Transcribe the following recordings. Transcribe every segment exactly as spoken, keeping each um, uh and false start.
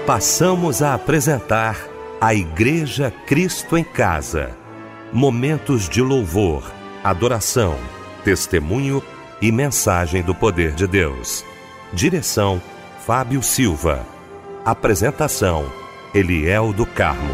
Passamos a apresentar a Igreja Cristo em Casa. Momentos de louvor, adoração, testemunho e mensagem do poder de Deus. Direção: Fábio Silva. Apresentação: Eliel do Carmo.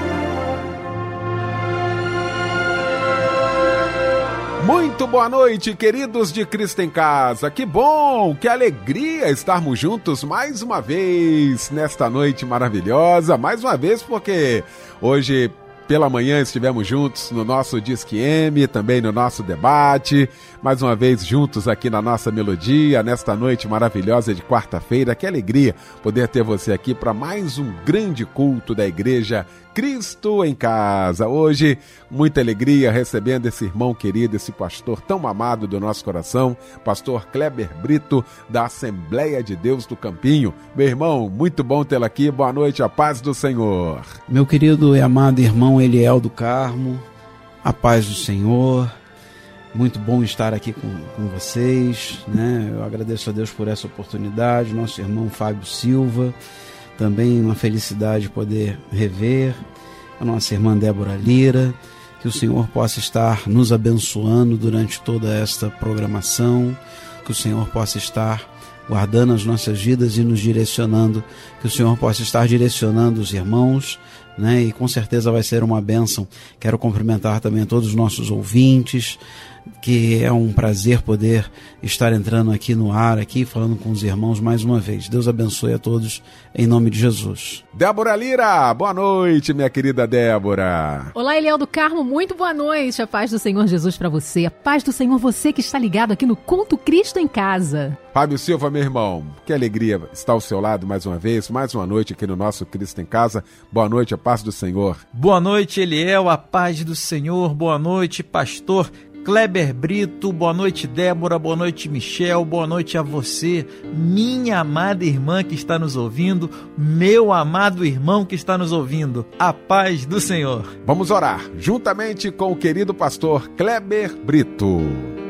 Muito boa noite, queridos de Cristo em Casa. Que bom, que alegria estarmos juntos mais uma vez nesta noite maravilhosa. Mais uma vez porque hoje pela manhã estivemos juntos no nosso Disque M, também no nosso debate. Mais uma vez juntos aqui na nossa melodia, nesta noite maravilhosa de quarta-feira. Que alegria poder ter você aqui para mais um grande culto da Igreja Cristo em Casa. Hoje, muita alegria recebendo esse irmão querido, esse pastor tão amado do nosso coração, pastor Kleber Brito, da Assembleia de Deus do Campinho. Meu irmão, muito bom tê-lo aqui. Boa noite, a paz do Senhor. Meu querido e amado irmão Eliel do Carmo, a paz do Senhor. Muito bom estar aqui com, com vocês, né? Eu agradeço a Deus por essa oportunidade. Nosso irmão Fábio Silva, também uma felicidade poder rever a nossa irmã Débora Lira. Que o Senhor possa estar nos abençoando durante toda esta programação, que o Senhor possa estar guardando as nossas vidas e nos direcionando, que o Senhor possa estar direcionando os irmãos, né? E com certeza vai ser uma bênção. Quero cumprimentar também todos os nossos ouvintes, que é um prazer poder estar entrando aqui no ar, aqui falando com os irmãos mais uma vez. Deus abençoe a todos, em nome de Jesus. Débora Lira, boa noite, minha querida Débora. Olá, Eliel do Carmo, muito boa noite. A paz do Senhor Jesus para você. A paz do Senhor, você que está ligado aqui no Culto Cristo em Casa. Fábio Silva, meu irmão, que alegria estar ao seu lado mais uma vez, mais uma noite aqui no nosso Cristo em Casa. Boa noite, a paz do Senhor. Boa noite, Eliel, a paz do Senhor. Boa noite, pastor Kleber Brito, boa noite, Débora, boa noite, Michel, boa noite a você, minha amada irmã que está nos ouvindo, meu amado irmão que está nos ouvindo, a paz do Senhor. Vamos orar, juntamente com o querido pastor Kleber Brito.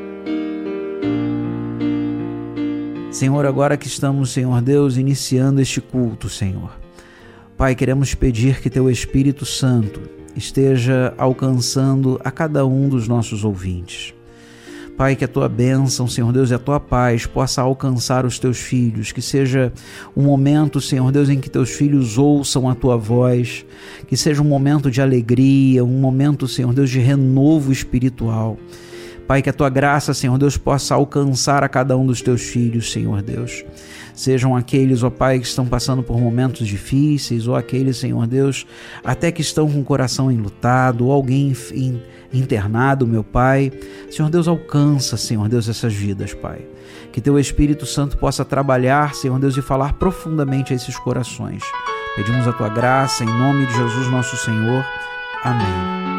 Senhor, agora que estamos, Senhor Deus, iniciando este culto, Senhor, Pai, queremos pedir que Teu Espírito Santo esteja alcançando a cada um dos nossos ouvintes. Pai, que a Tua bênção, Senhor Deus, e a Tua paz possa alcançar os Teus filhos, que seja um momento, Senhor Deus, em que Teus filhos ouçam a Tua voz, que seja um momento de alegria, um momento, Senhor Deus, de renovo espiritual. Pai, que a Tua graça, Senhor Deus, possa alcançar a cada um dos Teus filhos, Senhor Deus. Sejam aqueles, ó Pai, que estão passando por momentos difíceis, ou aqueles, Senhor Deus, até que estão com o coração enlutado, ou alguém internado, meu Pai. Senhor Deus, alcança, Senhor Deus, essas vidas, Pai. Que Teu Espírito Santo possa trabalhar, Senhor Deus, e falar profundamente a esses corações. Pedimos a Tua graça, em nome de Jesus, nosso Senhor. Amém.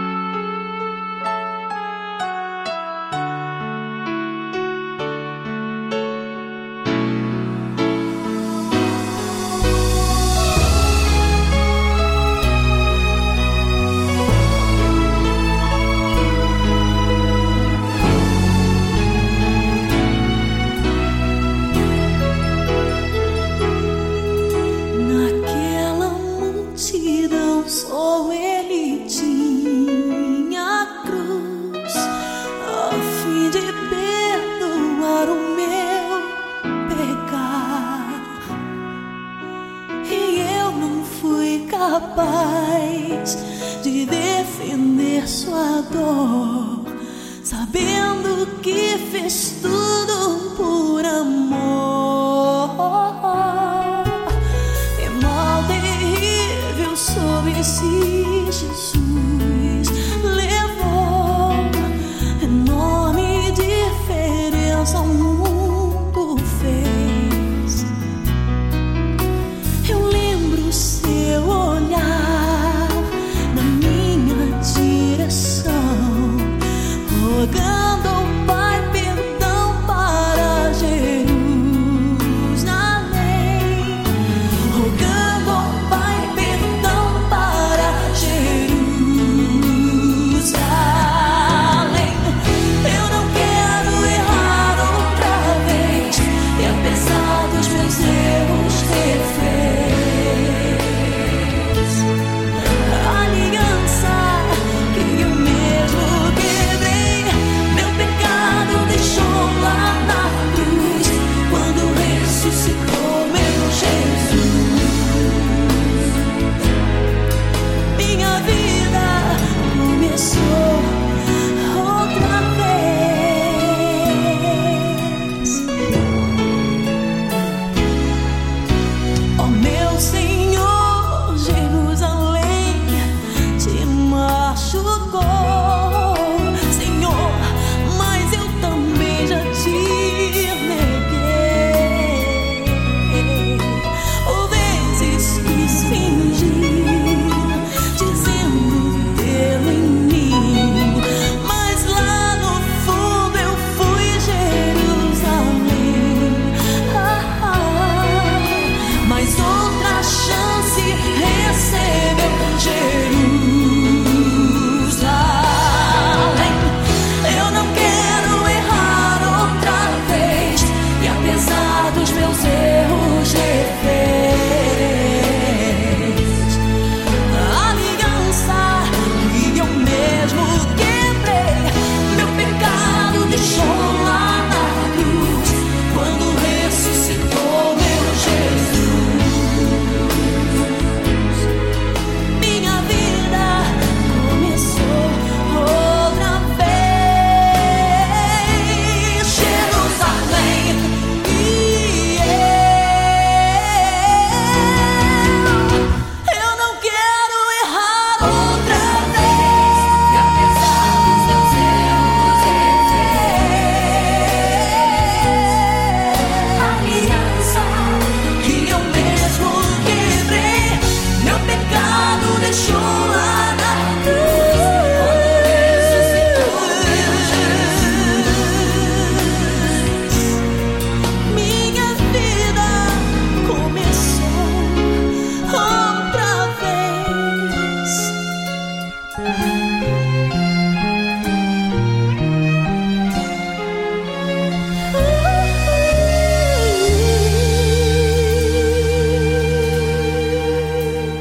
Eu não quero errar outra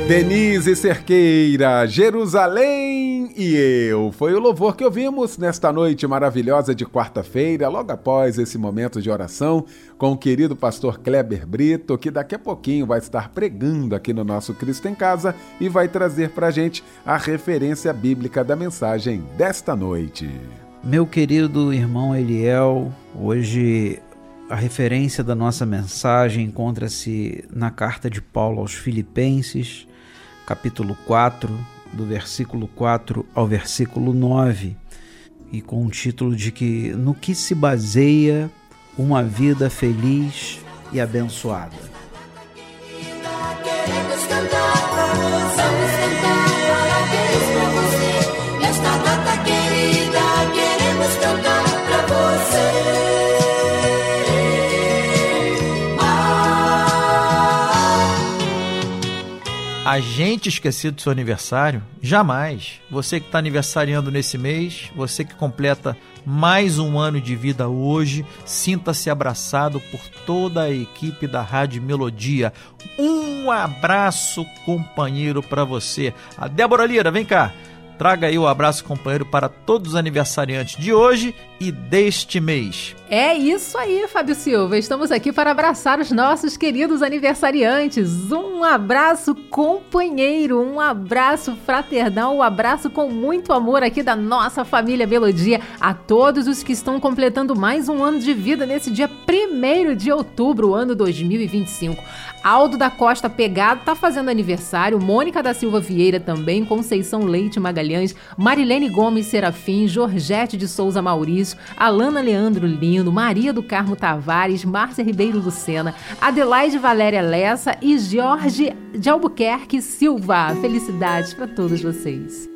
Denise Cerqueira, Jerusalém e eu. Foi o louvor que ouvimos nesta noite maravilhosa de quarta-feira, logo após esse momento de oração com o querido pastor Kleber Brito, que daqui a pouquinho vai estar pregando aqui no nosso Cristo em Casa e vai trazer para a gente a referência bíblica da mensagem desta noite. Meu querido irmão Eliel, hoje a referência da nossa mensagem encontra-se na carta de Paulo aos Filipenses, capítulo quatro, do versículo quatro ao versículo nove, e com o título de que no que se baseia uma vida feliz e abençoada. Queremos cantar pra você, vamos cantar parabéns pra você, nesta data querida, queremos cantar pra você. A gente esquecer do seu aniversário? Jamais. Você que está aniversariando nesse mês, você que completa mais um ano de vida hoje, sinta-se abraçado por toda a equipe da Rádio Melodia. Um abraço, companheiro, para você. A Débora Lira, vem cá. Traga aí o abraço, companheiro, para todos os aniversariantes de hoje e deste mês. É isso aí, Fábio Silva. Estamos aqui para abraçar os nossos queridos aniversariantes. Um abraço, companheiro, um abraço fraternal, um abraço com muito amor aqui da nossa família Melodia a todos os que estão completando mais um ano de vida nesse dia primeiro de outubro, ano dois mil e vinte e cinco. Aldo da Costa Pegado está fazendo aniversário, Mônica da Silva Vieira também, Conceição Leite Magalhães, Marilene Gomes Serafim, Georgette de Souza Maurício, Alana Leandro Lindo, Maria do Carmo Tavares, Márcia Ribeiro Lucena, Adelaide Valéria Lessa e Jorge de Albuquerque Silva. Felicidades para todos vocês.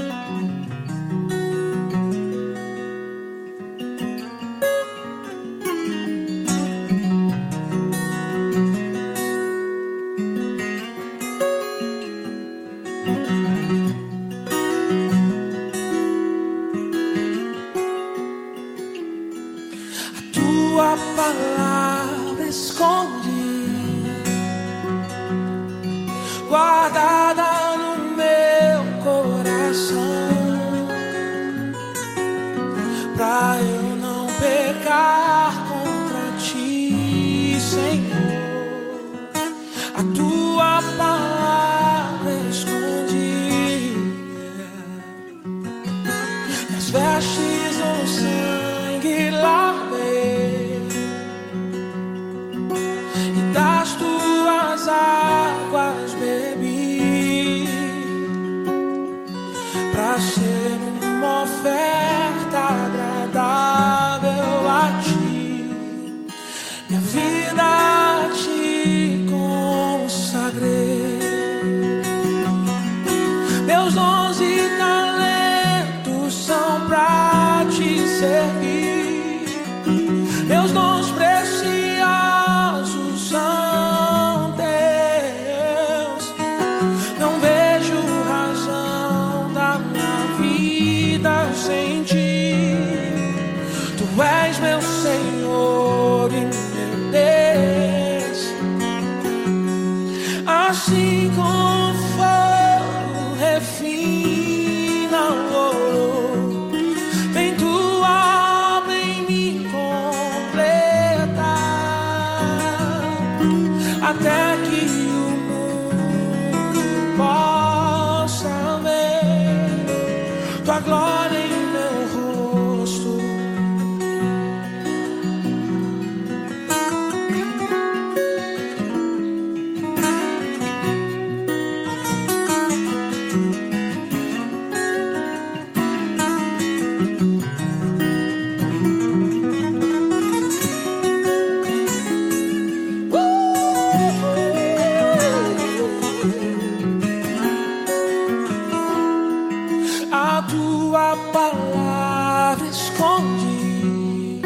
Guardada no meu coração, pra eu não pecar contra ti, Senhor. A tua palavra escondi, as vestes no sangue lavei, e das tuas águas bebi, pra ser uma oferta agradável a ti. Minha vida a ti consagrei, meus dons e talentos são pra te servir, meus dons preciosos são teus. Não vejo razão da minha vida sem ti. Tu és meu Senhor e meu Deus. Assim como fogo refina o ouro, vem tua obra em mim completar, até que o mundo possa ver tua glória em meu rosto. A tua palavra escondi,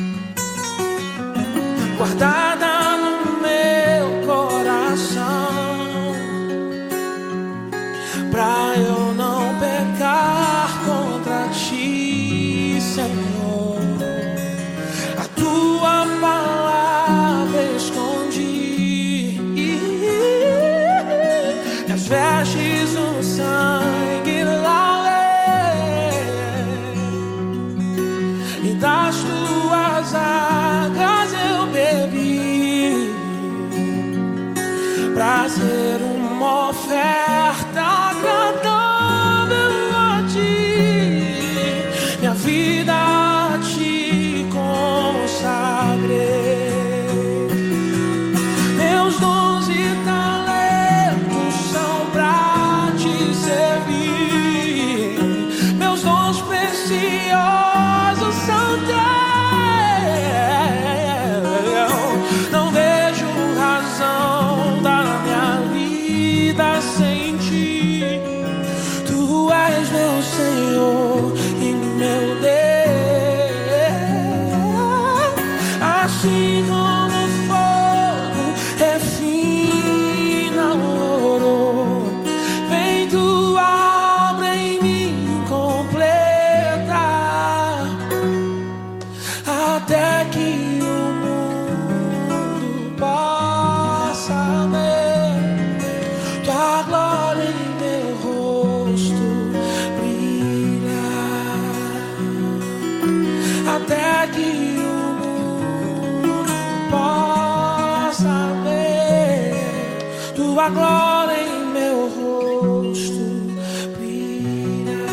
guardada no meu coração, pra eu não pecar contra ti, Senhor. A tua palavra escondi, e as das tuas águas eu bebi, pra ser uma oferta agradável a ti, minha vida a ti consagrei. Meus dons e talentos são pra te servir, meus dons preciosos são teus. Não vejo razão da minha vida sem ti. Tu és meu Senhor e meu Deus. Assim como o fogo refina o ouro, vem tua obra em mim completa, até que o mundo possa ver tua glória em meu rosto brilhar, até que o mundo possa ver tua glória em meu rosto brilhar.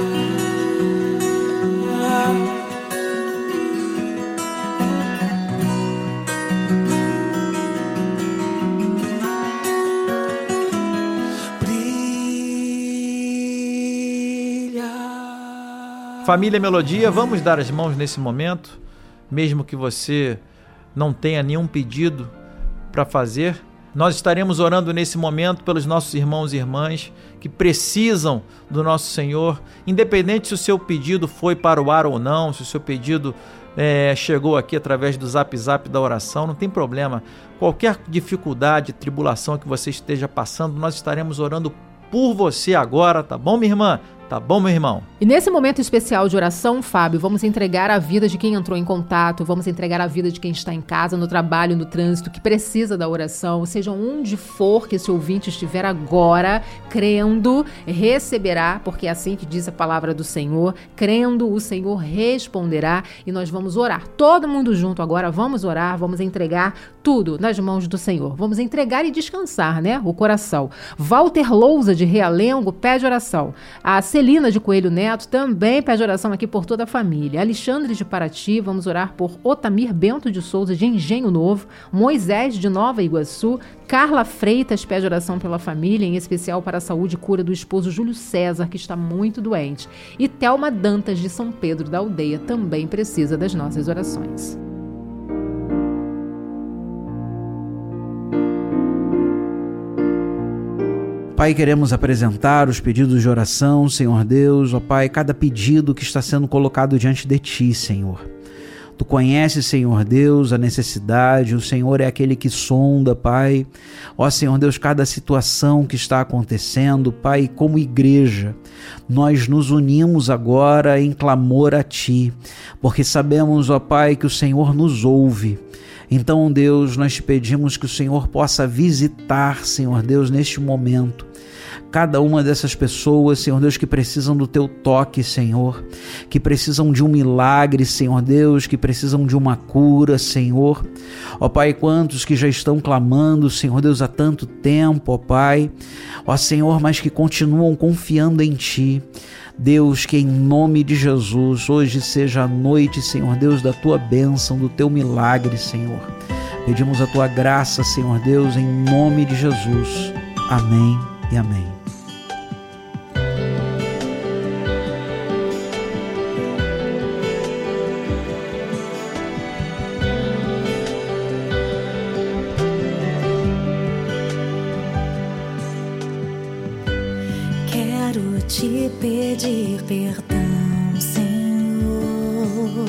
Família Melodia, vamos dar as mãos nesse momento, mesmo que você não tenha nenhum pedido para fazer. Nós estaremos orando nesse momento pelos nossos irmãos e irmãs que precisam do nosso Senhor, independente se o seu pedido foi para o ar ou não, se o seu pedido é, chegou aqui através do Zap Zap da oração, não tem problema. Qualquer dificuldade, tribulação que você esteja passando, nós estaremos orando por você agora, tá bom, minha irmã? Tá bom, meu irmão? E nesse momento especial de oração, Fábio, vamos entregar a vida de quem entrou em contato, vamos entregar a vida de quem está em casa, no trabalho, no trânsito, que precisa da oração, seja onde for que esse ouvinte estiver agora, crendo, receberá, porque é assim que diz a palavra do Senhor, crendo, o Senhor responderá e nós vamos orar. Todo mundo junto agora, vamos orar, vamos entregar tudo nas mãos do Senhor. Vamos entregar e descansar, né? O coração. Walter Lousa, de Realengo, pede oração. A Celina de Coelho Neto também pede oração aqui por toda a família. Alexandre de Paraty, vamos orar por Otamir Bento de Souza de Engenho Novo. Moisés de Nova Iguaçu. Carla Freitas pede oração pela família, em especial para a saúde e cura do esposo Júlio César, que está muito doente. E Thelma Dantas de São Pedro da Aldeia também precisa das nossas orações. Pai, queremos apresentar os pedidos de oração, Senhor Deus, ó Pai, cada pedido que está sendo colocado diante de Ti, Senhor. Tu conheces, Senhor Deus, a necessidade, o Senhor é aquele que sonda, Pai. Ó Senhor Deus, cada situação que está acontecendo, Pai, como igreja, nós nos unimos agora em clamor a Ti, porque sabemos, ó Pai, que o Senhor nos ouve. Então, Deus, nós te pedimos que o Senhor possa visitar, Senhor Deus, neste momento, cada uma dessas pessoas, Senhor Deus, que precisam do Teu toque, Senhor, que precisam de um milagre, Senhor Deus, que precisam de uma cura, Senhor. Ó Pai, quantos que já estão clamando, Senhor Deus, há tanto tempo, ó Pai, ó Senhor, mas que continuam confiando em Ti. Deus, que em nome de Jesus, hoje seja a noite, Senhor Deus, da Tua bênção, do Teu milagre, Senhor. Pedimos a Tua graça, Senhor Deus, em nome de Jesus. Amém e amém. Quero te pedir perdão, Senhor.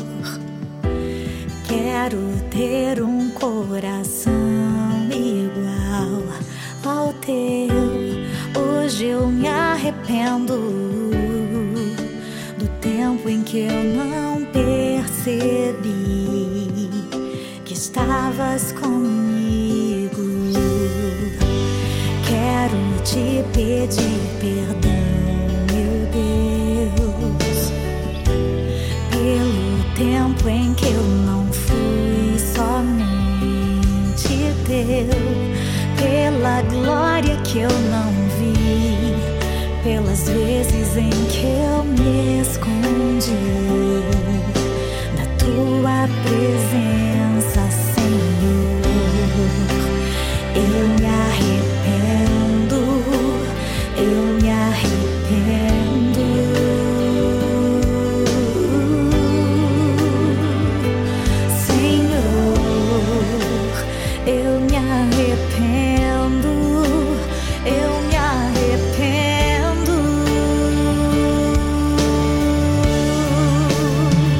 Quero ter um coração igual ao Teu. Hoje eu me arrependo do tempo em que eu não percebi que estavas comigo. Quero te pedir perdão, meu Deus, pelo tempo tempo em que eu não fui somente teu, pela glória que eu não vi, pelas vezes em que eu me escondi da tua presença, Senhor. Eu me arrependo, eu me arrependo. Senhor, eu me arrependo, eu me arrependo.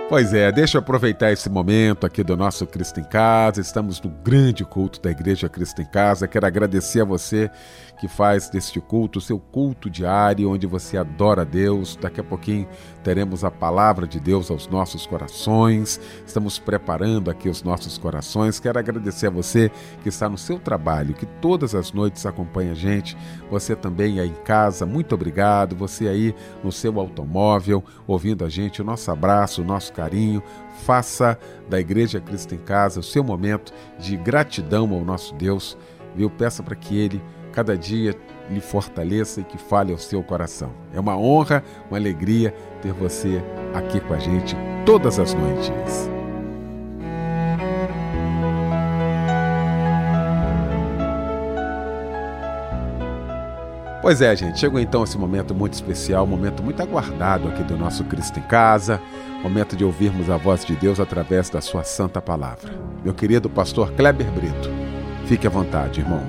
Pois é, deixa eu aproveitar esse momento aqui do nosso Cristo em Casa. Estamos no grande culto da Igreja Cristo em Casa. Quero agradecer a você que faz deste culto o seu culto diário, onde você adora a Deus. Daqui a pouquinho teremos a palavra de Deus aos nossos corações. Estamos preparando aqui os nossos corações. Quero agradecer a você que está no seu trabalho, que todas as noites acompanha a gente. Você também aí em casa, muito obrigado. Você aí no seu automóvel, ouvindo a gente, o nosso abraço, o nosso carinho. Faça da Igreja Cristo em Casa o seu momento de gratidão ao nosso Deus, viu? Peça para que Ele cada dia lhe fortaleça e que fale ao seu coração. É uma honra, uma alegria ter você aqui com a gente todas as noites. Pois é, gente, chegou então esse momento muito especial, um momento muito aguardado aqui do nosso Cristo em Casa, momento de ouvirmos a voz de Deus através da sua santa palavra. Meu querido pastor Kleber Brito, fique à vontade, irmão.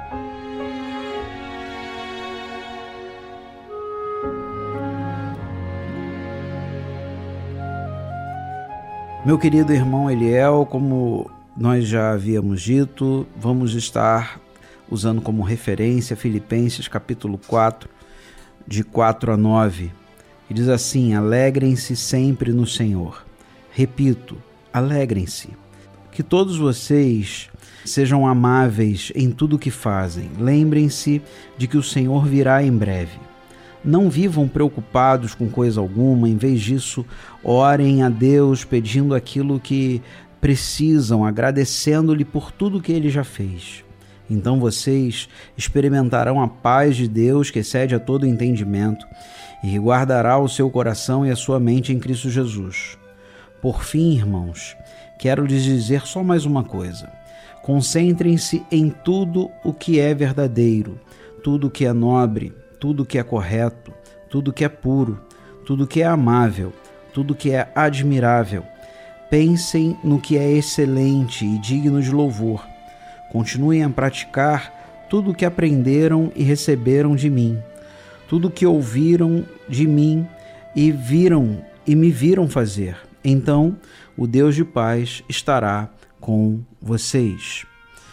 Meu querido irmão Eliel, como nós já havíamos dito, vamos estar usando como referência Filipenses capítulo quatro, de quatro a nove, que diz assim: alegrem-se sempre no Senhor. Repito, alegrem-se. Que todos vocês sejam amáveis em tudo o que fazem. Lembrem-se de que o Senhor virá em breve. Não vivam preocupados com coisa alguma, em vez disso, orem a Deus pedindo aquilo que precisam, agradecendo-lhe por tudo que Ele já fez. Então vocês experimentarão a paz de Deus que excede a todo entendimento e guardará o seu coração e a sua mente em Cristo Jesus. Por fim, irmãos, quero lhes dizer só mais uma coisa. Concentrem-se em tudo o que é verdadeiro, tudo o que é nobre, tudo que é correto, tudo que é puro, tudo que é amável, tudo que é admirável. Pensem no que é excelente e digno de louvor. Continuem a praticar tudo o que aprenderam e receberam de mim, tudo o que ouviram de mim e viram e me viram fazer. Então, o Deus de paz estará com vocês.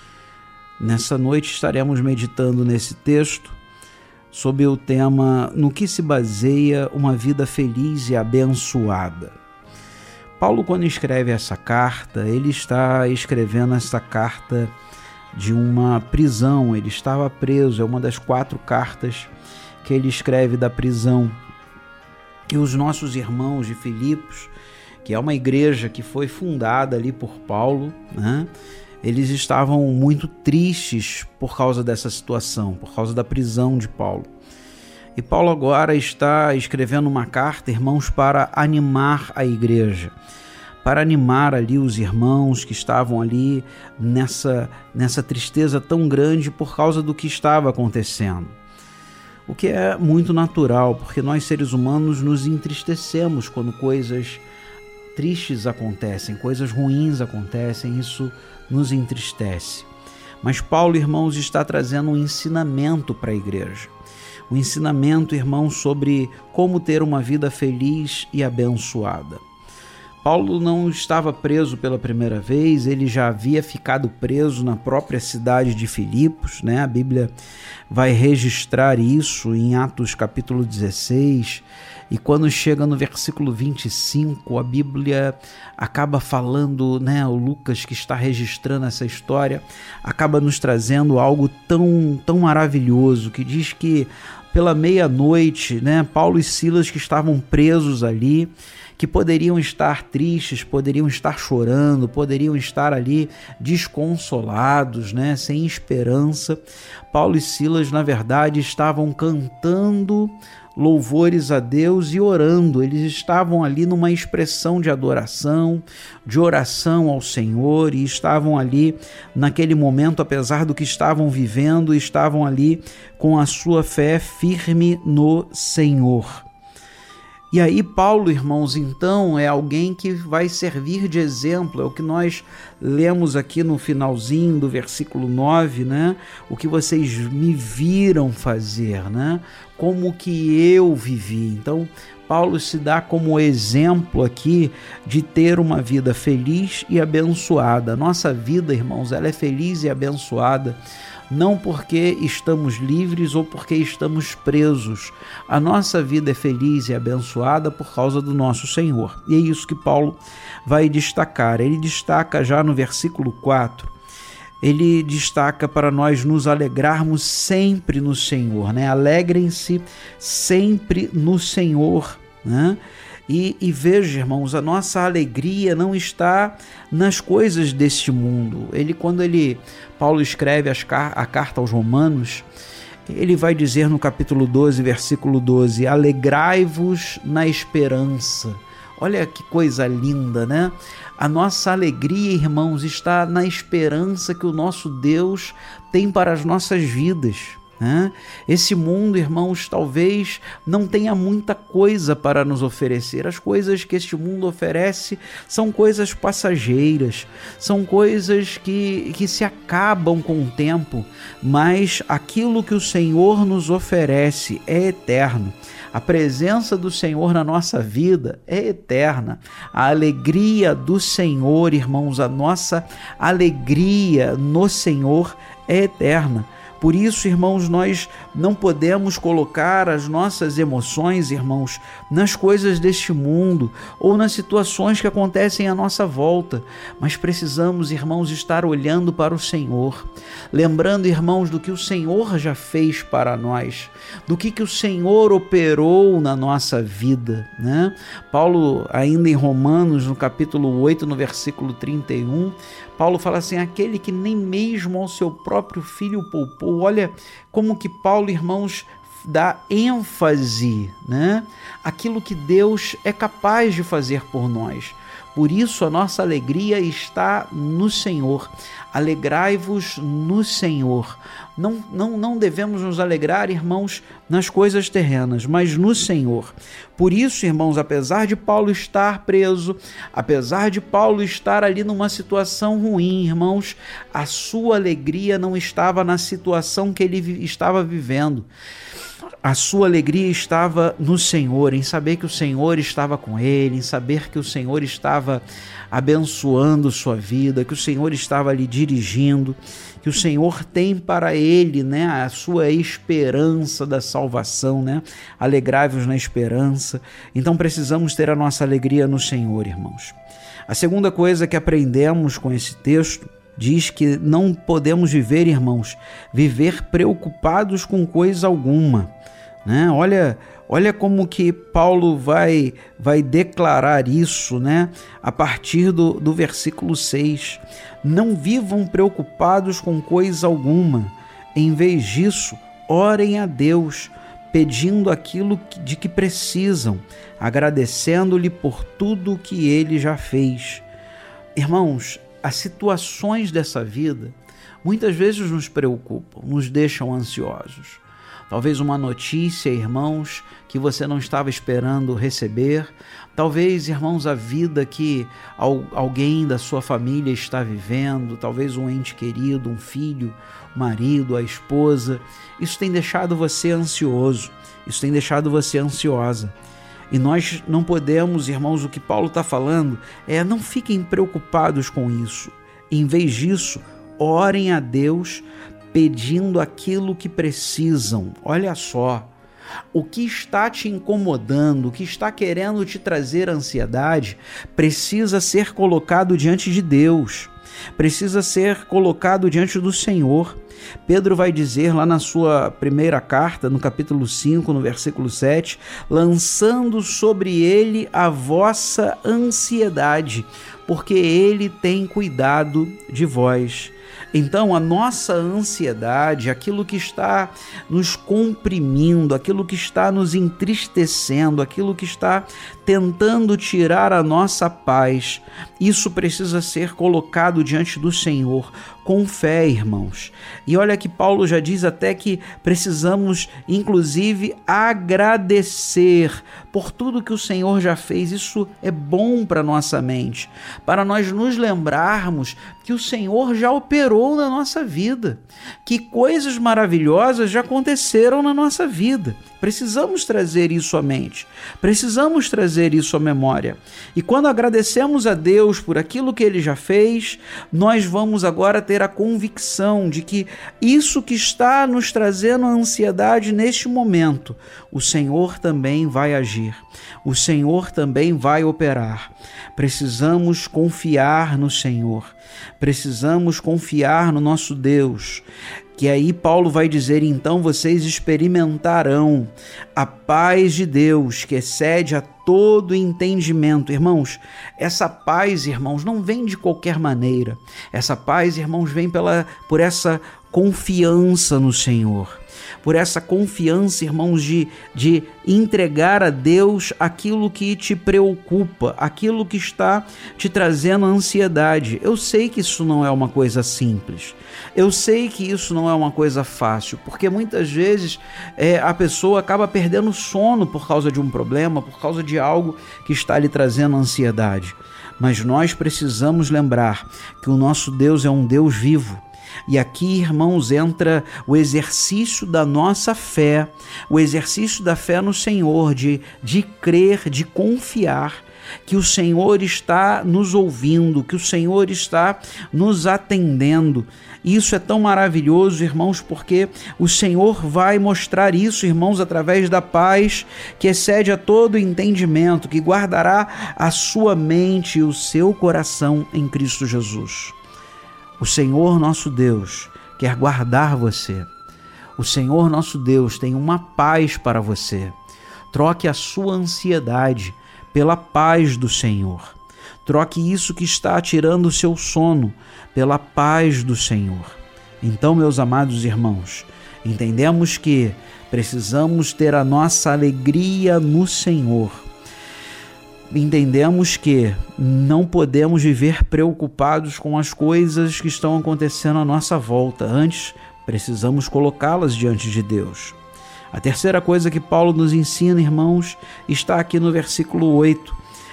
Nessa noite estaremos meditando nesse texto sob o tema no que se baseia uma vida feliz e abençoada. Paulo, quando escreve essa carta, ele está escrevendo essa carta de uma prisão. Ele estava preso, é uma das quatro cartas que ele escreve da prisão. E os nossos irmãos de Filipos, que é uma igreja que foi fundada ali por Paulo, né? Eles estavam muito tristes por causa dessa situação, por causa da prisão de Paulo. E Paulo agora está escrevendo uma carta, irmãos, para animar a igreja, para animar ali os irmãos que estavam ali nessa, nessa tristeza tão grande por causa do que estava acontecendo. O que é muito natural, porque nós seres humanos nos entristecemos quando coisas tristes acontecem, coisas ruins acontecem, isso nos entristece. Mas Paulo, irmãos, está trazendo um ensinamento para a igreja. Um ensinamento, irmãos, sobre como ter uma vida feliz e abençoada. Paulo não estava preso pela primeira vez, ele já havia ficado preso na própria cidade de Filipos, né? A Bíblia vai registrar isso em Atos capítulo dezesseis, e quando chega no versículo vinte e cinco, a Bíblia acaba falando, né, o Lucas que está registrando essa história, acaba nos trazendo algo tão, tão maravilhoso, que diz que pela meia-noite, né, Paulo e Silas, que estavam presos ali, que poderiam estar tristes, poderiam estar chorando, poderiam estar ali desconsolados, né, sem esperança. Paulo e Silas, na verdade, estavam cantando louvores a Deus e orando. Eles estavam ali numa expressão de adoração, de oração ao Senhor, e estavam ali naquele momento, apesar do que estavam vivendo, estavam ali com a sua fé firme no Senhor. E aí Paulo, irmãos, então é alguém que vai servir de exemplo, é o que nós lemos aqui no finalzinho do versículo nove, né? O que vocês me viram fazer, né? Como que eu vivi. Então Paulo se dá como exemplo aqui de ter uma vida feliz e abençoada. A nossa vida, irmãos, ela é feliz e abençoada, não porque estamos livres ou porque estamos presos. A nossa vida é feliz e abençoada por causa do nosso Senhor. E é isso que Paulo vai destacar. Ele destaca já no versículo quatro, ele destaca para nós nos alegrarmos sempre no Senhor, né? Alegrem-se sempre no Senhor, né? E, e veja, irmãos, a nossa alegria não está nas coisas deste mundo. Ele, quando ele, Paulo escreve as, a carta aos Romanos, ele vai dizer no capítulo doze, versículo doze, alegrai-vos na esperança. Olha que coisa linda, né? A nossa alegria, irmãos, está na esperança que o nosso Deus tem para as nossas vidas, né? Esse mundo, irmãos, talvez não tenha muita coisa para nos oferecer. As coisas que este mundo oferece são coisas passageiras, são coisas que, que se acabam com o tempo, mas aquilo que o Senhor nos oferece é eterno. A presença do Senhor na nossa vida é eterna. A alegria do Senhor, irmãos, a nossa alegria no Senhor é eterna. Por isso, irmãos, nós não podemos colocar as nossas emoções, irmãos, nas coisas deste mundo ou nas situações que acontecem à nossa volta, mas precisamos, irmãos, estar olhando para o Senhor, lembrando, irmãos, do que o Senhor já fez para nós, do que, que o Senhor operou na nossa vida, né? Paulo, ainda em Romanos, no capítulo oito, no versículo trinta e um, Paulo fala assim, aquele que nem mesmo ao seu próprio filho poupou. Olha como que Paulo, irmãos, dá ênfase, né? Aquilo que Deus é capaz de fazer por nós. Por isso a nossa alegria está no Senhor. Alegrai-vos no Senhor. Não, não, não devemos nos alegrar, irmãos, nas coisas terrenas, mas no Senhor. Por isso, irmãos, apesar de Paulo estar preso, apesar de Paulo estar ali numa situação ruim, irmãos, a sua alegria não estava na situação que ele estava vivendo. A sua alegria estava no Senhor, em saber que o Senhor estava com ele, em saber que o Senhor estava abençoando sua vida, que o Senhor estava lhe dirigindo, que o Senhor tem para ele, né, a sua esperança da salvação, né? Alegrai-vos na esperança. Então precisamos ter a nossa alegria no Senhor, irmãos. A segunda coisa que aprendemos com esse texto diz que não podemos viver, irmãos, viver preocupados com coisa alguma, né? Olha, olha como que Paulo vai, vai declarar isso, né? A partir do, do versículo seis. Não vivam preocupados com coisa alguma. Em vez disso, orem a Deus, pedindo aquilo de que precisam, agradecendo-lhe por tudo o que ele já fez. Irmãos, as situações dessa vida muitas vezes nos preocupam, nos deixam ansiosos. Talvez uma notícia, irmãos, que você não estava esperando receber. Talvez, irmãos, a vida que alguém da sua família está vivendo. Talvez um ente querido, um filho, o marido, a esposa. Isso tem deixado você ansioso. Isso tem deixado você ansiosa. E nós não podemos, irmãos, o que Paulo está falando é não fiquem preocupados com isso. Em vez disso, orem a Deus pedindo aquilo que precisam. Olha só, o que está te incomodando, o que está querendo te trazer ansiedade, precisa ser colocado diante de Deus, precisa ser colocado diante do Senhor. Pedro vai dizer lá na sua primeira carta, no capítulo cinco, no versículo sete, lançando sobre ele a vossa ansiedade, porque ele tem cuidado de vós. Então, a nossa ansiedade, aquilo que está nos comprimindo, aquilo que está nos entristecendo, aquilo que está tentando tirar a nossa paz. Isso precisa ser colocado diante do Senhor com fé, irmãos. E olha que Paulo já diz até que precisamos, inclusive, agradecer por tudo que o Senhor já fez. Isso é bom para nossa mente, para nós nos lembrarmos que o Senhor já operou na nossa vida, que coisas maravilhosas já aconteceram na nossa vida. Precisamos trazer isso à mente, precisamos trazer isso à memória. E quando agradecemos a Deus por aquilo que Ele já fez, nós vamos agora ter a convicção de que isso que está nos trazendo a ansiedade neste momento, o Senhor também vai agir, o Senhor também vai operar. Precisamos confiar no Senhor, precisamos confiar no nosso Deus. Que aí Paulo vai dizer, então vocês experimentarão a paz de Deus, que excede a todo entendimento. Irmãos, essa paz, irmãos, não vem de qualquer maneira. Essa paz, irmãos, vem pela, por essa confiança no Senhor. Por essa confiança, irmãos, de, de entregar a Deus aquilo que te preocupa, aquilo que está te trazendo ansiedade. Eu sei que isso não é uma coisa simples, eu sei que isso não é uma coisa fácil, porque muitas vezes é, a pessoa acaba perdendo sono por causa de um problema, por causa de algo que está lhe trazendo ansiedade. Mas nós precisamos lembrar que o nosso Deus é um Deus vivo. E aqui, irmãos, entra o exercício da nossa fé, o exercício da fé no Senhor, de, de crer, de confiar que o Senhor está nos ouvindo, que o Senhor está nos atendendo. Isso é tão maravilhoso, irmãos, porque o Senhor vai mostrar isso, irmãos, através da paz que excede a todo entendimento, que guardará a sua mente e o seu coração em Cristo Jesus. O Senhor nosso Deus quer guardar você. O Senhor nosso Deus tem uma paz para você. Troque a sua ansiedade pela paz do Senhor. Troque isso que está tirando o seu sono pela paz do Senhor. Então, meus amados irmãos, entendemos que precisamos ter a nossa alegria no Senhor. Entendemos que não podemos viver preocupados com as coisas que estão acontecendo à nossa volta. Antes, precisamos colocá-las diante de Deus. A terceira coisa que Paulo nos ensina, irmãos, está aqui no versículo oito.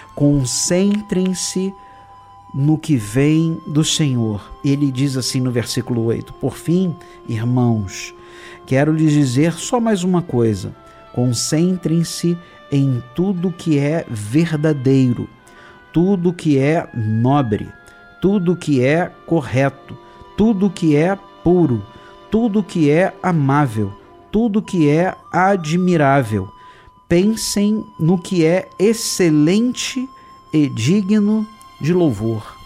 Concentrem-se no que vem do Senhor. Ele diz assim no versículo oito. Por fim, irmãos, quero lhes dizer só mais uma coisa. Concentrem-se em tudo que é verdadeiro, tudo que é nobre, tudo que é correto, tudo que é puro, tudo que é amável, tudo que é admirável. Pensem no que é excelente e digno de louvor.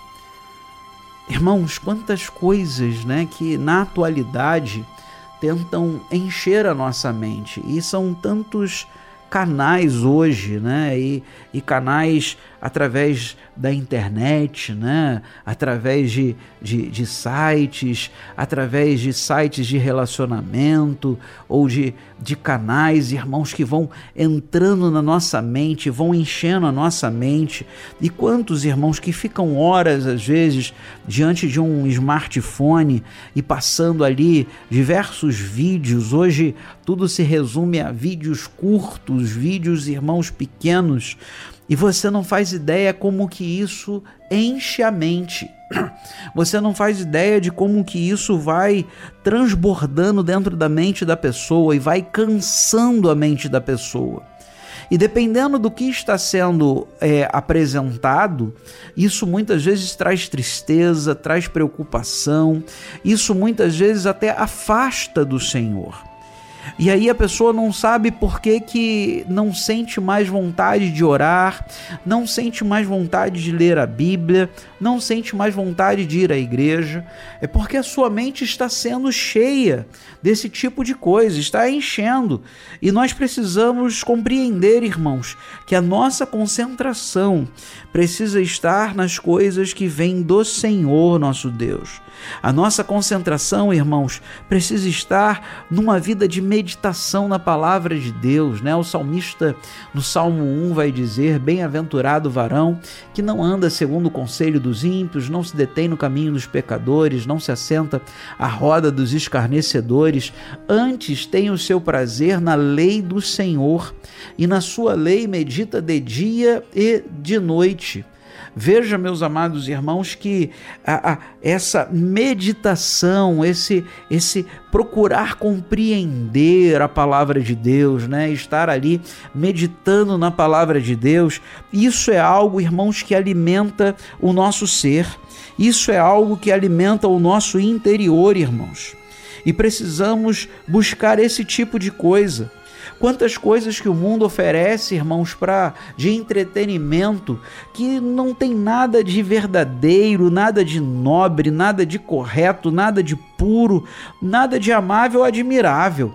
Irmãos, quantas coisas, né, que na atualidade tentam encher a nossa mente, e são tantos canais hoje, né? E, e canais através da internet, né? Através de, de, de sites, através de sites de relacionamento ou de, de canais, irmãos, que vão entrando na nossa mente, vão enchendo a nossa mente. E quantos irmãos que ficam horas, às vezes, diante de um smartphone e passando ali diversos vídeos. Hoje tudo se resume a vídeos curtos, vídeos, irmãos, pequenos, e você não faz ideia como que isso enche a mente. Você não faz ideia de como que isso vai transbordando dentro da mente da pessoa e vai cansando a mente da pessoa. E dependendo do que está sendo é, apresentado, isso muitas vezes traz tristeza, traz preocupação, isso muitas vezes até afasta do Senhor. E aí a pessoa não sabe por que que não sente mais vontade de orar, não sente mais vontade de ler a Bíblia, não sente mais vontade de ir à igreja. É porque a sua mente está sendo cheia desse tipo de coisa, está enchendo. E nós precisamos compreender, irmãos, que a nossa concentração precisa estar nas coisas que vêm do Senhor nosso Deus. A nossa concentração, irmãos, precisa estar numa vida de meditação na palavra de Deus, né? O salmista no Salmo um vai dizer: bem-aventurado o varão que não anda segundo o conselho dos ímpios, não se detém no caminho dos pecadores, não se assenta à roda dos escarnecedores, antes tem o seu prazer na lei do Senhor, e na sua lei medita de dia e de noite. Veja, meus amados irmãos, que a, a, essa meditação, esse, esse procurar compreender a palavra de Deus, né? Estar ali meditando na palavra de Deus, isso é algo, irmãos, que alimenta o nosso ser, isso é algo que alimenta o nosso interior, irmãos, e precisamos buscar esse tipo de coisa. Quantas coisas que o mundo oferece, irmãos, para de entretenimento, que não tem nada de verdadeiro, nada de nobre, nada de correto, nada de puro, nada de amável ou admirável.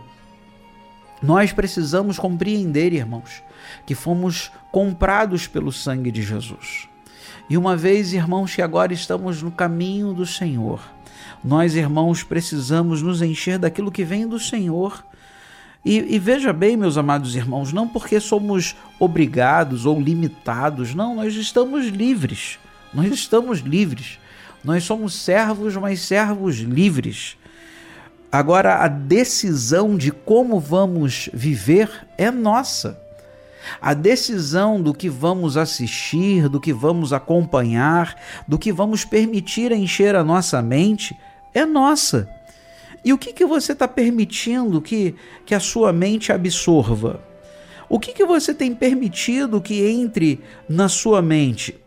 Nós precisamos compreender, irmãos, que fomos comprados pelo sangue de Jesus. E uma vez, irmãos, que agora estamos no caminho do Senhor, nós, irmãos, precisamos nos encher daquilo que vem do Senhor. E, e veja bem, meus amados irmãos, não porque somos obrigados ou limitados, não, nós estamos livres, nós estamos livres, nós somos servos, mas servos livres. Agora, a decisão de como vamos viver é nossa. A decisão do que vamos assistir, do que vamos acompanhar, do que vamos permitir encher a nossa mente é nossa. E o que, que você está permitindo que, que a sua mente absorva? O que, que você tem permitido que entre na sua mente?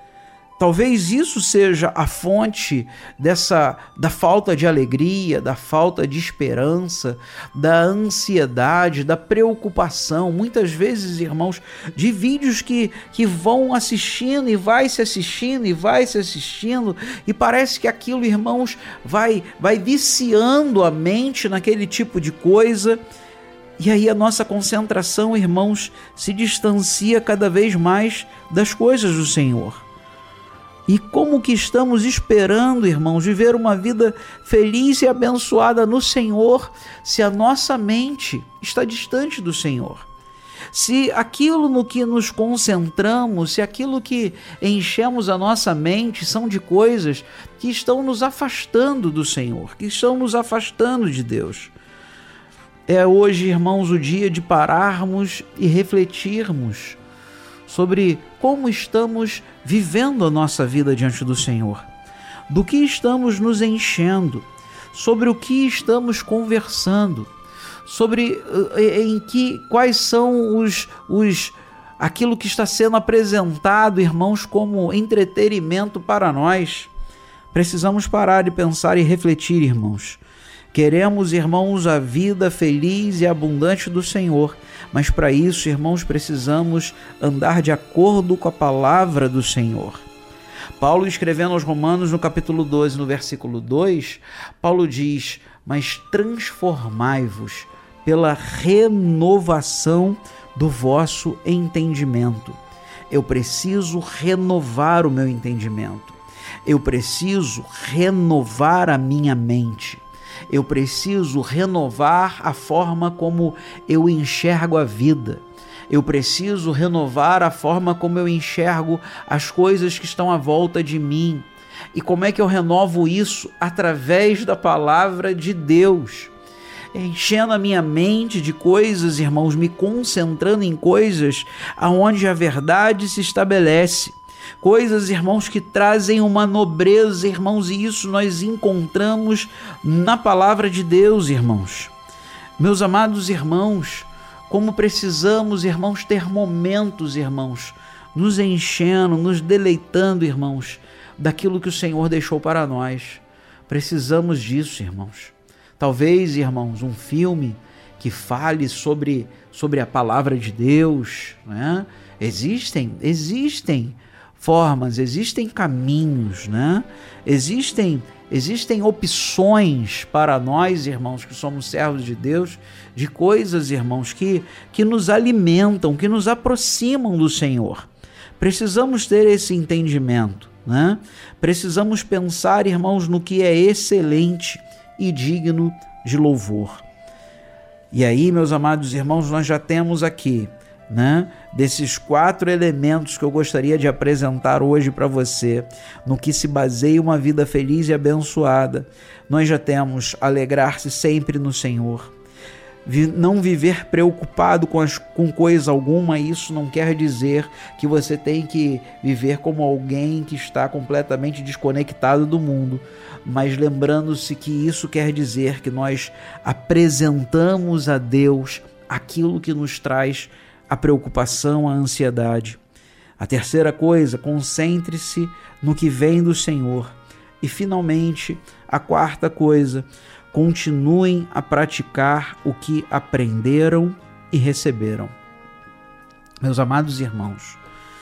Talvez isso seja a fonte dessa, da falta de alegria, da falta de esperança, da ansiedade, da preocupação. Muitas vezes, irmãos, de vídeos que, que vão assistindo e vai se assistindo e vai se assistindo e parece que aquilo, irmãos, vai, vai viciando a mente naquele tipo de coisa. E aí a nossa concentração, irmãos, se distancia cada vez mais das coisas do Senhor. E como que estamos esperando, irmãos, viver uma vida feliz e abençoada no Senhor, se a nossa mente está distante do Senhor? Se aquilo no que nos concentramos, se aquilo que enchemos a nossa mente são de coisas que estão nos afastando do Senhor, que estão nos afastando de Deus. É hoje, irmãos, o dia de pararmos e refletirmos sobre como estamos vivendo a nossa vida diante do Senhor, do que estamos nos enchendo, sobre o que estamos conversando, sobre em que quais são os, os aquilo que está sendo apresentado, irmãos, como entretenimento para nós. Precisamos parar e pensar e refletir, irmãos. Queremos, irmãos, a vida feliz e abundante do Senhor, mas para isso, irmãos, precisamos andar de acordo com a palavra do Senhor. Paulo, escrevendo aos Romanos, no capítulo doze, no versículo dois, Paulo diz: mas transformai-vos pela renovação do vosso entendimento. Eu preciso renovar o meu entendimento. Eu preciso renovar a minha mente. Eu preciso renovar a forma como eu enxergo a vida. Eu preciso renovar a forma como eu enxergo as coisas que estão à volta de mim. E como é que eu renovo isso? Através da palavra de Deus. Enchendo a minha mente de coisas, irmãos, me concentrando em coisas aonde a verdade se estabelece. Coisas, irmãos, que trazem uma nobreza, irmãos, e isso nós encontramos na palavra de Deus, irmãos. Meus amados irmãos, como precisamos, irmãos, ter momentos, irmãos, nos enchendo, nos deleitando, irmãos, daquilo que o Senhor deixou para nós. Precisamos disso, irmãos. Talvez, irmãos, um filme que fale sobre, sobre a palavra de Deus, né? Existem, existem formas, existem caminhos, né? Existem, existem opções para nós, irmãos, que somos servos de Deus, de coisas, irmãos, que, que nos alimentam, que nos aproximam do Senhor. Precisamos ter esse entendimento, né? Precisamos pensar, irmãos, no que é excelente e digno de louvor. E aí, meus amados irmãos, nós já temos aqui, né, desses quatro elementos que eu gostaria de apresentar hoje para você, no que se baseia uma vida feliz e abençoada. Nós já temos alegrar-se sempre no Senhor, não viver preocupado com, as, com coisa alguma. Isso não quer dizer que você tem que viver como alguém que está completamente desconectado do mundo, mas lembrando-se que isso quer dizer que nós apresentamos a Deus aquilo que nos traz a preocupação, a ansiedade. A terceira coisa, concentre-se no que vem do Senhor. E finalmente, a quarta coisa, continuem a praticar o que aprenderam e receberam. Meus amados irmãos,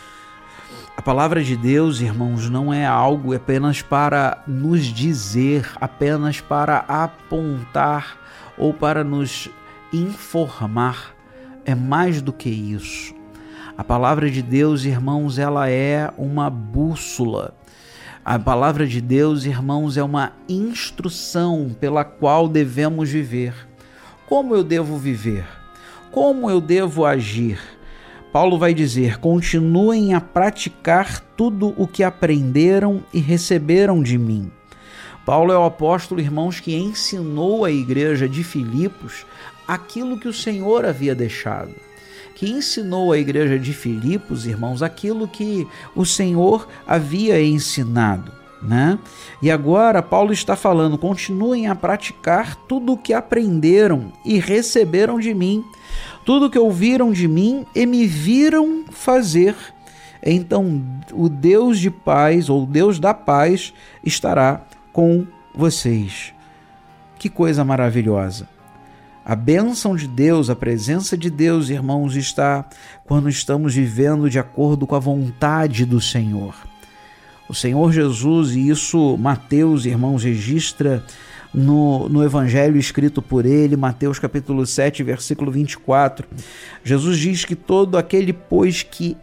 a palavra de Deus, irmãos, não é algo apenas para nos dizer, apenas para apontar ou para nos informar. É mais do que isso. A palavra de Deus, irmãos, ela é uma bússola. A palavra de Deus, irmãos, é uma instrução pela qual devemos viver. Como eu devo viver? Como eu devo agir? Paulo vai dizer: continuem a praticar tudo o que aprenderam e receberam de mim. Paulo é o apóstolo, irmãos, que ensinou a igreja de Filipos aquilo que o Senhor havia deixado, que ensinou a igreja de Filipos, irmãos, aquilo que o Senhor havia ensinado, né? E agora Paulo está falando: continuem a praticar tudo o que aprenderam e receberam de mim, tudo o que ouviram de mim e me viram fazer. Então o Deus de paz, ou Deus da paz, estará com vocês. Que coisa maravilhosa! A bênção de Deus, a presença de Deus, irmãos, está quando estamos vivendo de acordo com a vontade do Senhor. O Senhor Jesus, e isso Mateus, irmãos, registra no, no Evangelho escrito por ele, Mateus capítulo sete, versículo vinte e quatro. Jesus diz que todo aquele, pois, que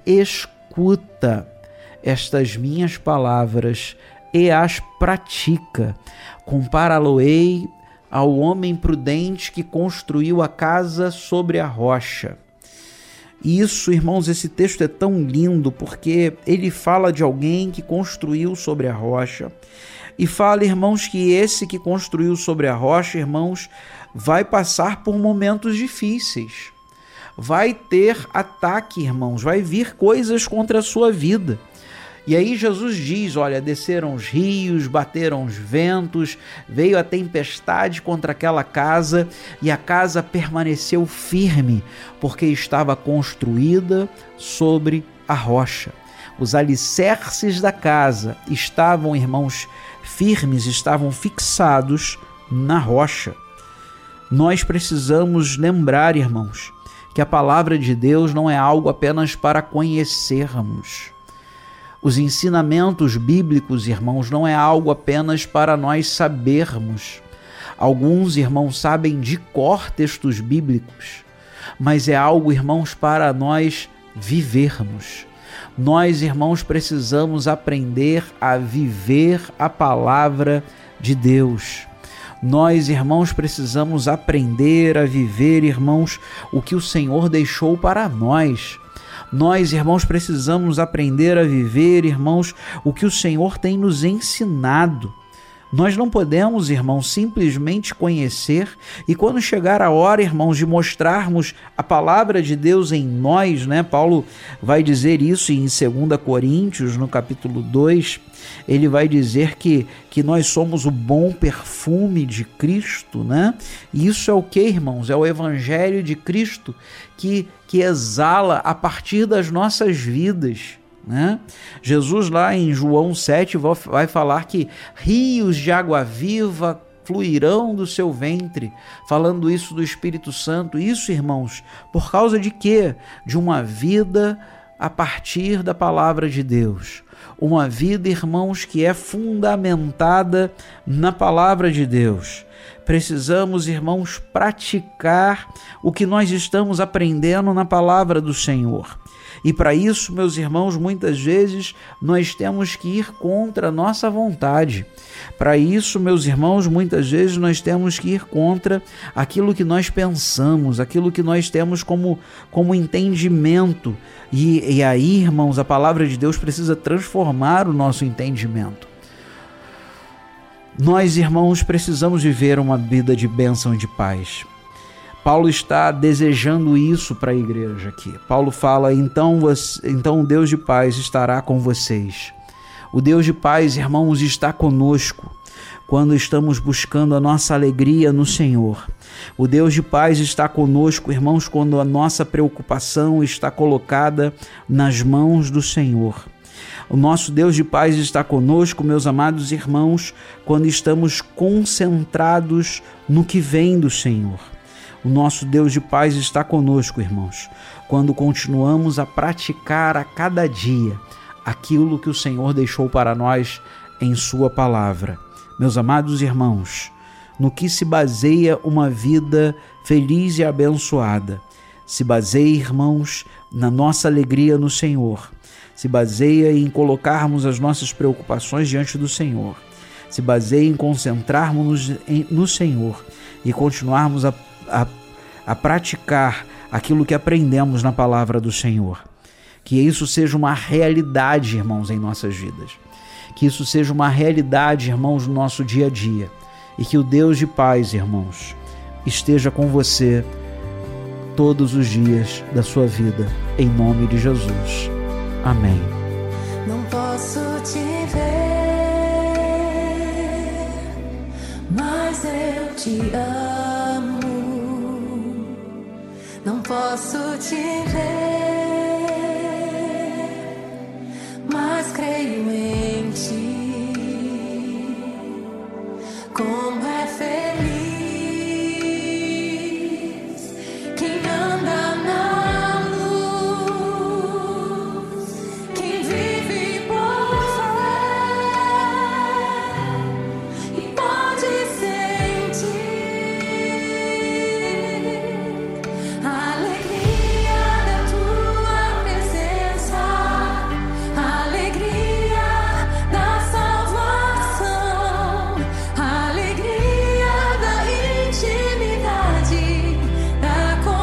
escuta estas minhas palavras e as pratica, compará-lo-ei ao homem prudente que construiu a casa sobre a rocha. E isso, irmãos, esse texto é tão lindo porque ele fala de alguém que construiu sobre a rocha. E fala, irmãos, que esse que construiu sobre a rocha, irmãos, vai passar por momentos difíceis. Vai ter ataque, irmãos, vai vir coisas contra a sua vida. E aí Jesus diz, olha, desceram os rios, bateram os ventos, veio a tempestade contra aquela casa e a casa permaneceu firme, porque estava construída sobre a rocha. Os alicerces da casa estavam, irmãos, firmes, estavam fixados na rocha. Nós precisamos lembrar, irmãos, que a palavra de Deus não é algo apenas para conhecermos. Os ensinamentos bíblicos, irmãos, não é algo apenas para nós sabermos. Alguns, irmãos, sabem de cor textos bíblicos, mas é algo, irmãos, para nós vivermos. Nós, irmãos, precisamos aprender a viver a palavra de Deus. Nós, irmãos, precisamos aprender a viver, irmãos, o que o Senhor deixou para nós. Nós, irmãos, precisamos aprender a viver, irmãos, o que o Senhor tem nos ensinado. Nós não podemos, irmãos, simplesmente conhecer e quando chegar a hora, irmãos, de mostrarmos a palavra de Deus em nós, né? Paulo vai dizer isso em dois Coríntios, no capítulo dois, ele vai dizer que, que nós somos o bom perfume de Cristo, né? E isso é o que, irmãos? É o Evangelho de Cristo que, que exala a partir das nossas vidas, né? Jesus lá em João sete vai falar que rios de água viva fluirão do seu ventre, falando isso do Espírito Santo. Isso, irmãos, por causa de quê? De uma vida a partir da palavra de Deus. Uma vida, irmãos, que é fundamentada na palavra de Deus. Precisamos, irmãos, praticar o que nós estamos aprendendo na palavra do Senhor. E para isso, meus irmãos, muitas vezes nós temos que ir contra a nossa vontade. Para isso, meus irmãos, muitas vezes nós temos que ir contra aquilo que nós pensamos, aquilo que nós temos como, como entendimento. E, e aí, irmãos, a palavra de Deus precisa transformar o nosso entendimento. Nós, irmãos, precisamos viver uma vida de bênção e de paz. Paulo está desejando isso para a igreja aqui. Paulo fala, então, você, então o Deus de paz estará com vocês. O Deus de paz, irmãos, está conosco quando estamos buscando a nossa alegria no Senhor. O Deus de paz está conosco, irmãos, quando a nossa preocupação está colocada nas mãos do Senhor. O nosso Deus de paz está conosco, meus amados irmãos, quando estamos concentrados no que vem do Senhor. O nosso Deus de paz está conosco, irmãos, quando continuamos a praticar a cada dia aquilo que o Senhor deixou para nós em sua palavra. Meus amados irmãos, no que se baseia uma vida feliz e abençoada? Se baseia, irmãos, na nossa alegria no Senhor. Se baseia em colocarmos as nossas preocupações diante do Senhor. Se baseia em concentrarmos no Senhor e continuarmos a A, a praticar aquilo que aprendemos na palavra do Senhor. Que isso seja uma realidade, irmãos, em nossas vidas. Que isso seja uma realidade, irmãos, no nosso dia a dia. E que o Deus de paz, irmãos, esteja com você todos os dias da sua vida, em nome de Jesus. Amém. Não posso te ver, mas eu te amo. Não posso te ver, mas creio em ti. Como é feliz quem anda na luz, quem vive por fé e pode sentir a alegria da tua presença, a alegria da salvação, a alegria da intimidade, da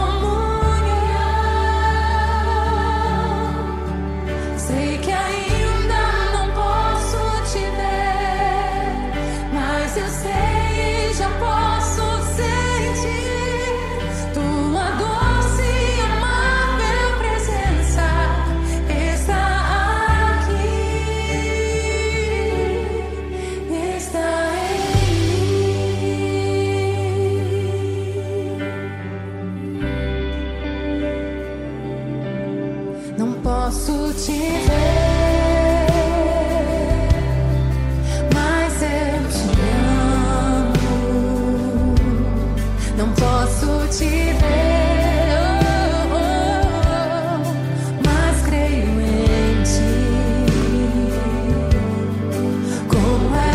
comunhão. Sei que ainda não posso te ver, mas eu sei e já posso sentir tua doce e amável presença está aqui, está em mim. Não posso te ver, mas eu te amo. Não posso te ver, oh, oh, oh, mas creio em ti. Como é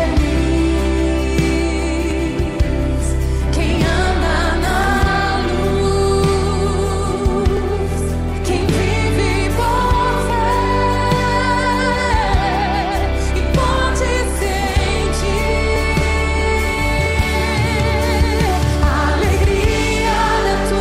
feliz quem anda na luz, quem vive por fé e pode sentir a alegria da tua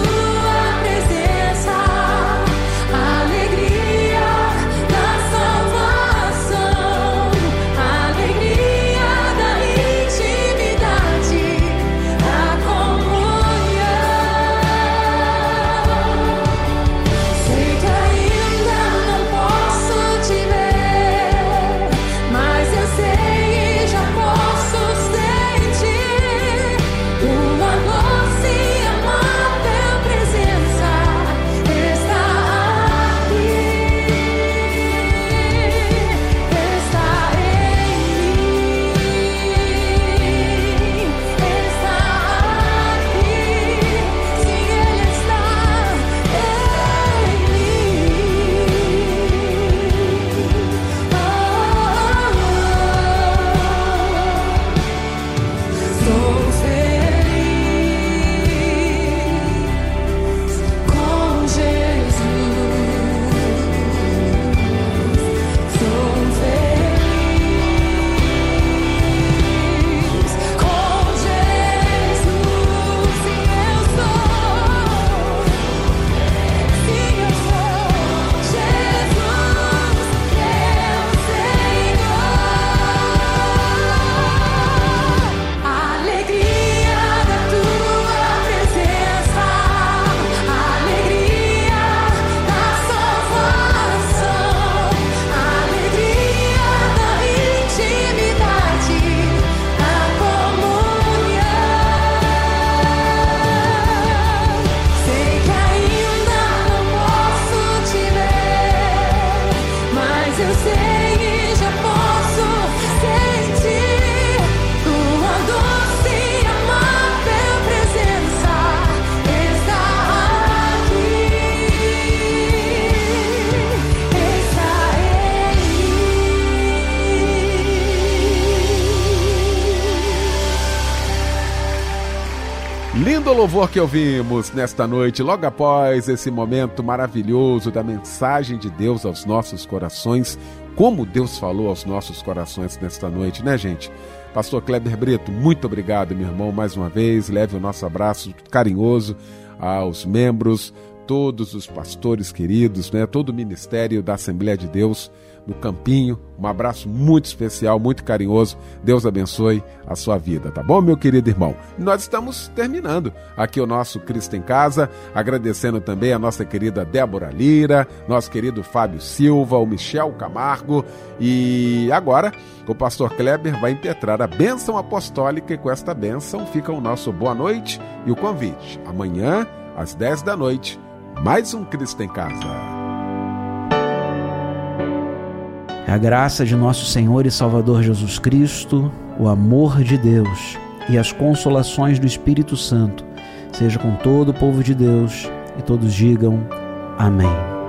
Lindo louvor que ouvimos nesta noite, logo após esse momento maravilhoso da mensagem de Deus aos nossos corações. Como Deus falou aos nossos corações nesta noite, né, gente? Pastor Kleber Brito, muito obrigado, meu irmão, mais uma vez. Leve o nosso abraço carinhoso aos membros, todos os pastores queridos, né, todo o ministério da Assembleia de Deus no Campinho. Um abraço muito especial, muito carinhoso. Deus abençoe a sua vida, tá bom, meu querido irmão? Nós estamos terminando aqui o nosso Cristo em Casa, agradecendo também a nossa querida Débora Lira, nosso querido Fábio Silva, o Michel Camargo, e agora o pastor Kleber vai impetrar a bênção apostólica, e com esta bênção fica o nosso boa noite e o convite. Amanhã, às dez da noite, mais um Cristo em Casa. A graça de nosso Senhor e Salvador Jesus Cristo, o amor de Deus e as consolações do Espírito Santo seja com todo o povo de Deus, e todos digam amém.